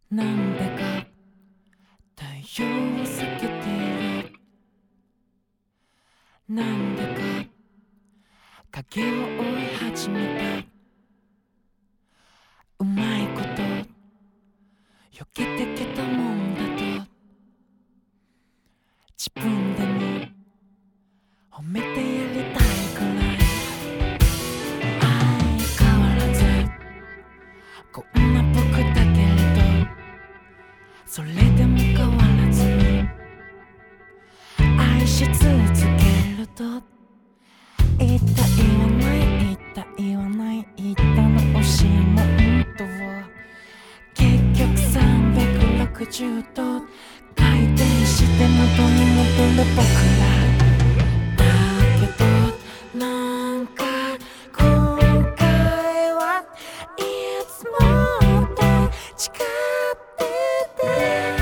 なんでか太陽を避けている。なんでか影を追い始めた。うまいこと避けてきたもんだと自分でも褒めてやりたいくらい。相変わらずこんな僕だけれど、それでも変わらずに愛し続けると、言った言わない言った言わない言ったの惜しいもんと結局360度回転して元に戻る僕らだけど、なんか今回はいつもと違ってて、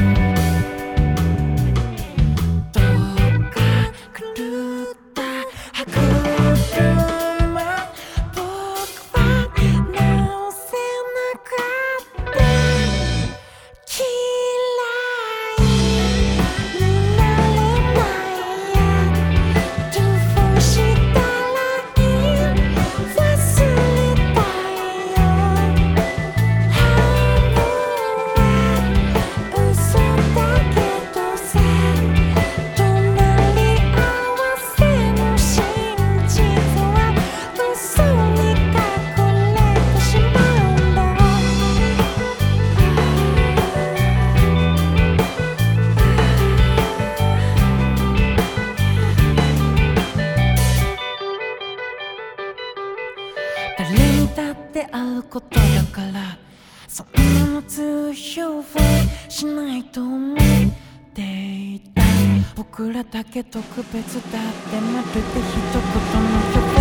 どっか狂った歯車僕は直せなかった。嫌いになれないやどうしたらいい忘れたいよ。半分は嘘だけどさ、隣り合わせの真実は嘘に隠れてしまうんだ。誰にだってあることだから、そんなの通用しないと思っていた。僕らだけ特別だってまるで一言の